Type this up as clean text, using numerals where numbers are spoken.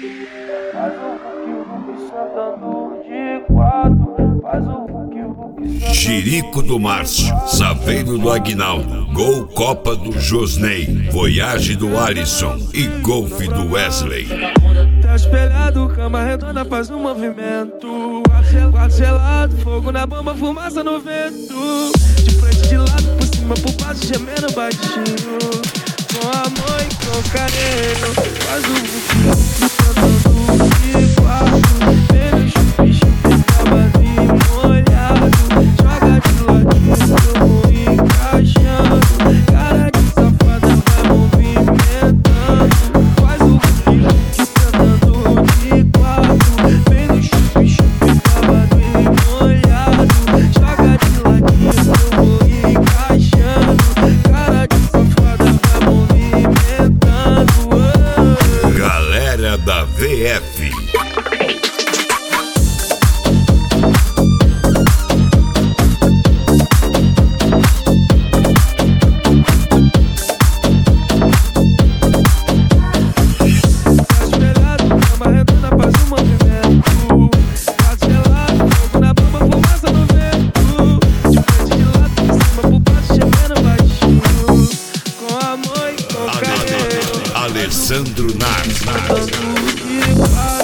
Faz o vuki-vuki sentando de quatro. Faz o vuki-vuki sentando. Jerico do Márcio, Saveiro do Aguinaldo, Gol Copa do Josney, Voyage do Alisson e Golf do Wesley. Tá espelhado, cama redonda faz um movimento. Quarto gelado, fogo na bomba, fumaça no vento. De frente, de lado, por cima, por baixo, gemendo baixinho. Com amor e com carinho. Faz o vuki-vuki sentando de quatro. Vem no chupi-chupi, cavalinho molhado. Joga de ladinho, eu vou encaixando. Cara de safada vai movimentando. Faz o vuki-vuki sentando de quatro. Vem no chupi-chupi, cavalinho molhado. Joga de ladinho, eu vou encaixando. Cara de safada vai movimentando. Galera da VF. Alessandro Nar.